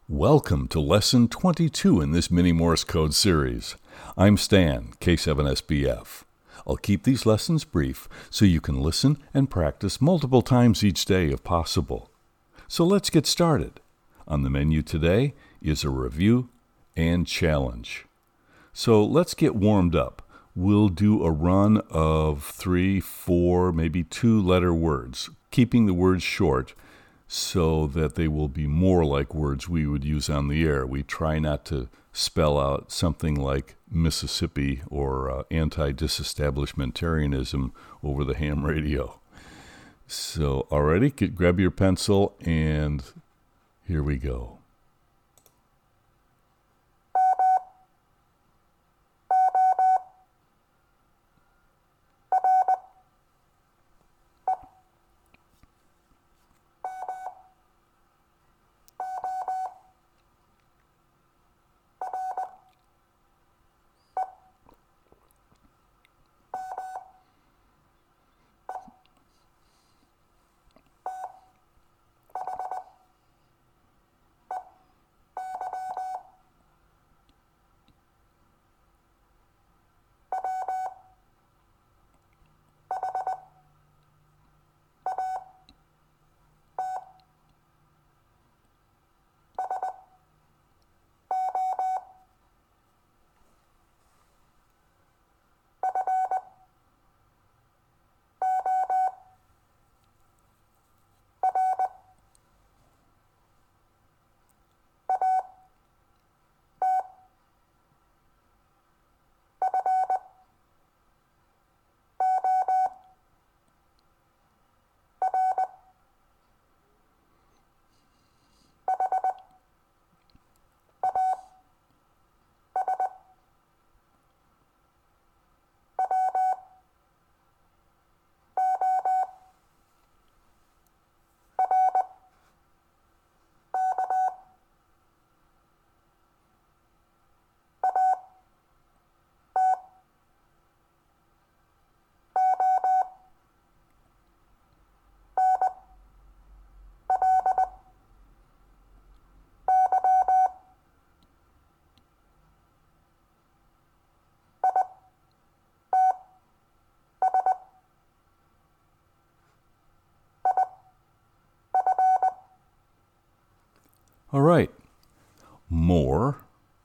Welcome to Lesson 22 in this mini Morse code series. I'm Stan, K7SBF. I'll keep these lessons brief so you can listen and practice multiple times each day if possible. So let's get started. On the menu today is a review and challenge. So let's get warmed up. We'll do a run of 3, 4, maybe 2-letter words, keeping the words short, so that they will be more like words we would use on the air. We try not to spell out something like Mississippi or anti-disestablishmentarianism over the ham radio. So, already, grab your pencil, and here we go. All right. More,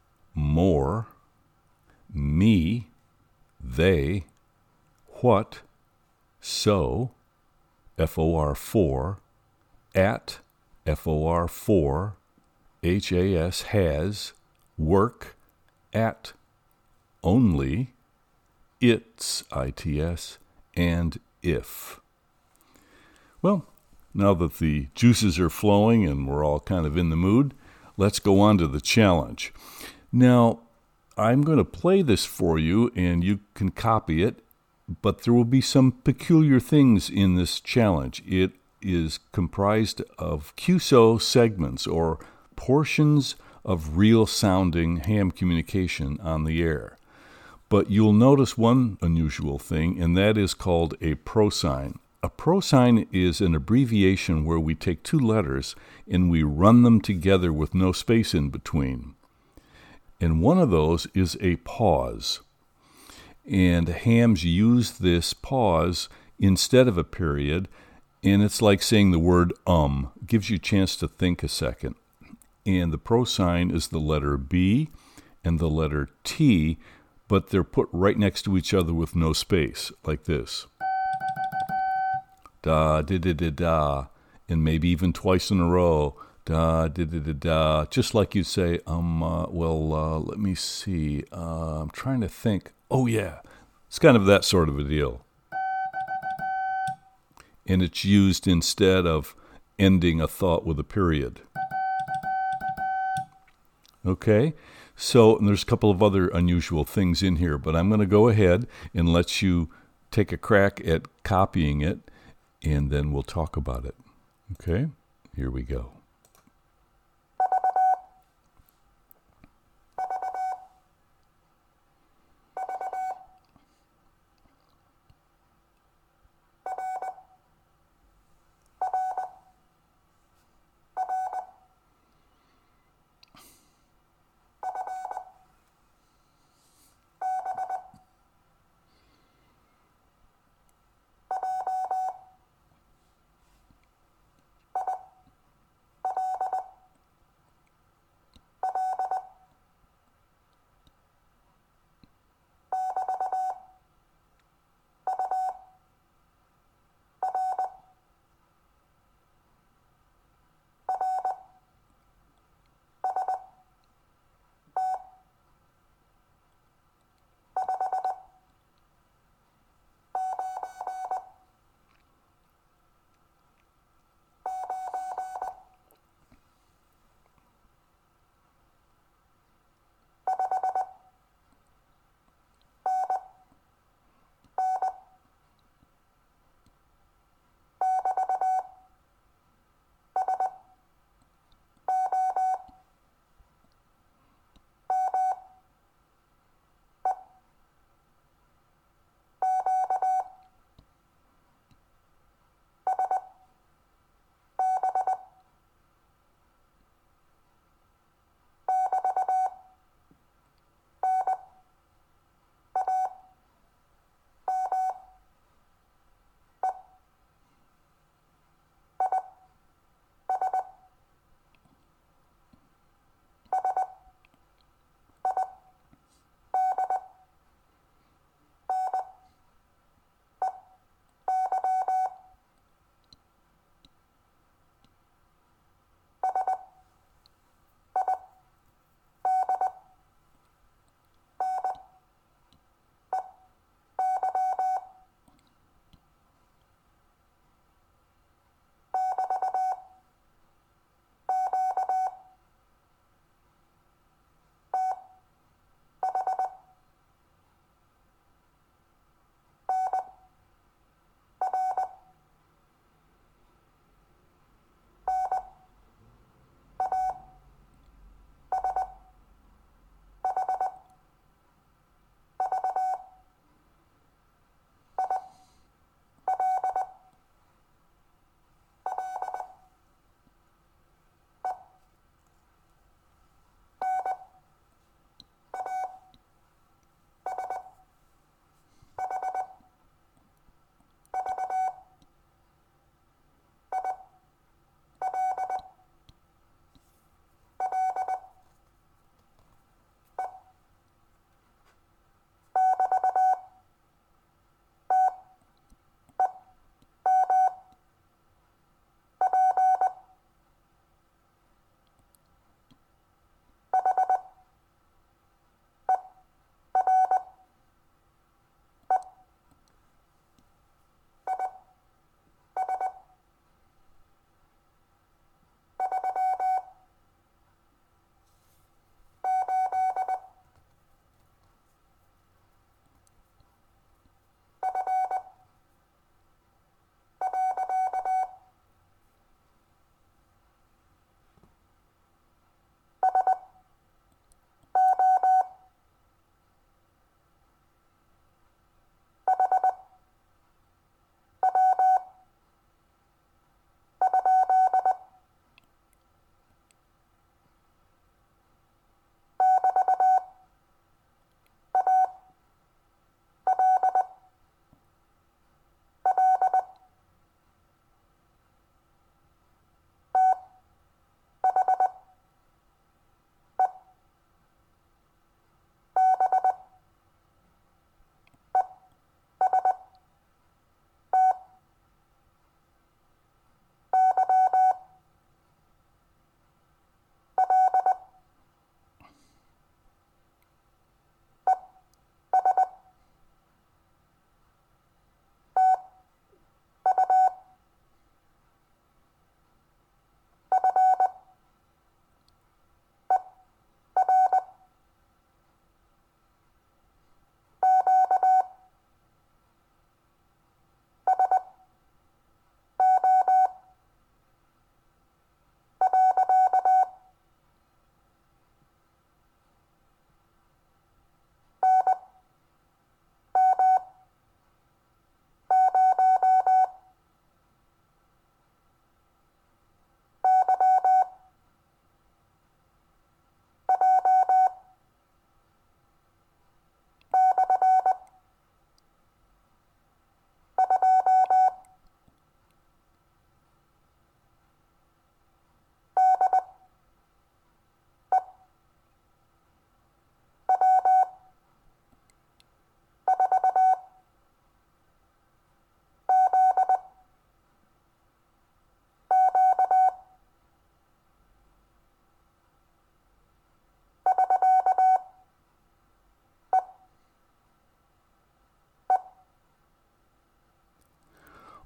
me, they, what, so, FOR 4, at, FOR 4, HAS has, work, at, only, it's, ITS, and if. Well, now that the juices are flowing and we're all kind of in the mood, let's go on to the challenge. Now, I'm going to play this for you and you can copy it, but there will be some peculiar things in this challenge. It is comprised of QSO segments or portions of real-sounding ham communication on the air. But you'll notice one unusual thing, and that is called a prosign. A prosign is an abbreviation where we take 2 letters and we run them together with no space in between. And one of those is a pause. And hams use this pause instead of a period, and it's like saying the word It gives you a chance to think a second. And the prosign is the letter B and the letter T, but they're put right next to each other with no space, like this. Da, da, da, da, da, and maybe even twice in a row, da, da, da, da, da, just like you'd say, let me see, I'm trying to think, oh yeah, it's kind of that sort of a deal. And it's used instead of ending a thought with a period. Okay, so and there's a couple of other unusual things in here, but I'm going to go ahead and let you take a crack at copying it, and then we'll talk about it. Okay, here we go.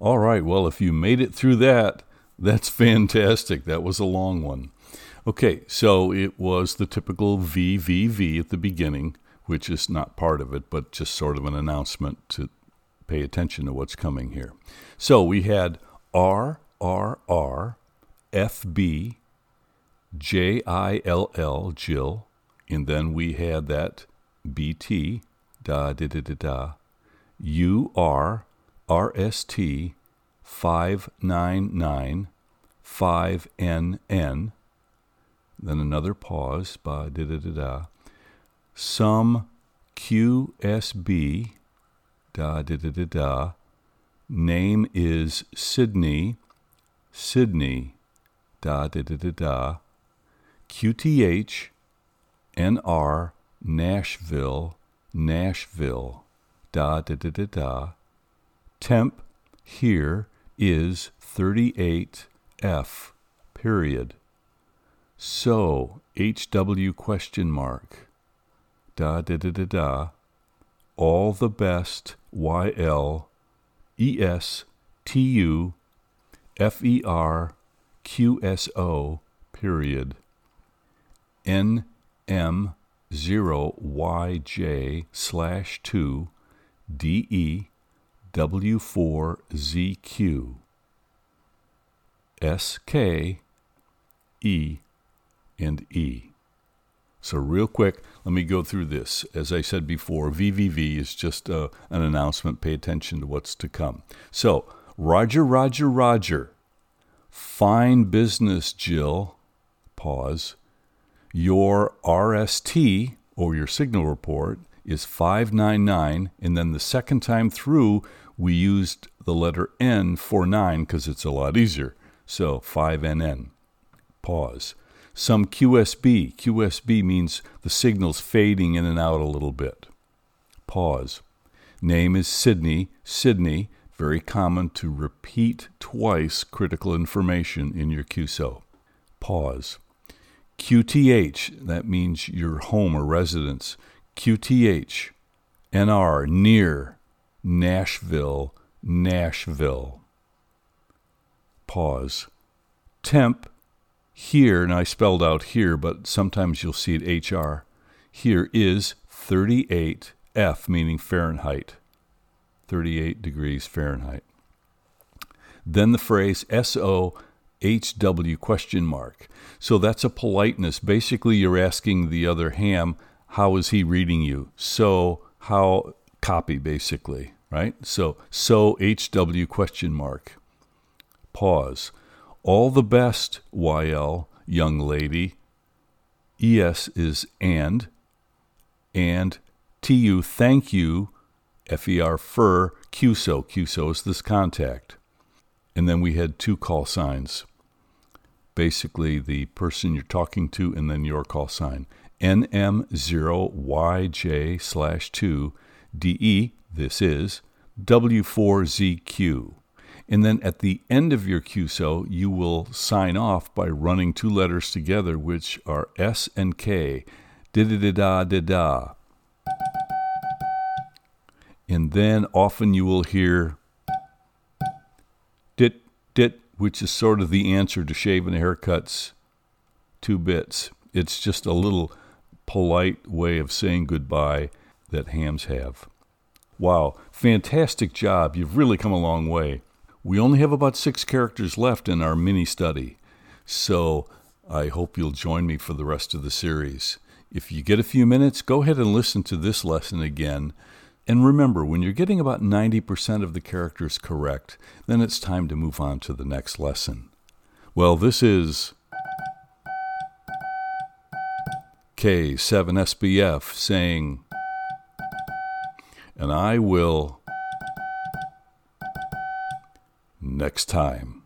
All right, well, if you made it through that, that's fantastic. That was a long one. Okay, so it was the typical VVV at the beginning, which is not part of it, but just sort of an announcement to pay attention to what's coming here. So we had RRR, FB, JILL, Jill, and then we had that BT, da da da da da, UR, RST, 599, 5NN, then another pause, ba da da da da, some QSB, da da da da da, name is Sydney, Sydney, da da da da da, QTH, NR, Nashville, Nashville, da da da da da, temp here is 38F, period. So, HW question mark, da da da da da, all the best, YL, ESTU, FER, QSO, period. NM0YJ/2, DE, W4ZQ, SK, E, and E. So real quick, let me go through this. As I said before, VVV is just an announcement. Pay attention to what's to come. So, Roger, Roger, Roger. Fine business, Jill. Pause. Your RST, or your signal report, is 599, and then the second time through, we used the letter N for 9 because it's a lot easier. So 5NN. Pause. Some QSB. QSB means the signal's fading in and out a little bit. Pause. Name is Sydney. Sydney. Very common to repeat twice critical information in your QSO. Pause. QTH. That means your home or residence. QTH. NR. Near. Nashville. Nashville. Pause. Temp. Here, and I spelled out here, but sometimes you'll see it HR. Here is 38F, meaning Fahrenheit. 38 degrees Fahrenheit. Then the phrase SOHW question mark. So that's a politeness. Basically, you're asking the other ham, how is he reading you? So, how, copy basically, right? So HW question mark. Pause. All the best, YL, young lady. ES is and TU, thank you, FER, fur, QSO. QSO is this contact. And then we had two call signs. Basically, the person you're talking to and then your call sign. NM0YJ/2, DE, this is, W4ZQ. And then at the end of your QSO, you will sign off by running two letters together, which are S and K. Da-da-da-da-da-da. And then often you will hear dit, dit, which is sort of the answer to shave and haircuts, 2 bits. It's just a little polite way of saying goodbye that hams have. Wow, fantastic job. You've really come a long way. We only have about 6 characters left in our mini study, so I hope you'll join me for the rest of the series. If you get a few minutes, go ahead and listen to this lesson again. And remember, when you're getting about 90% of the characters correct, then it's time to move on to the next lesson. Well, this is K7SBF saying, and I will next time.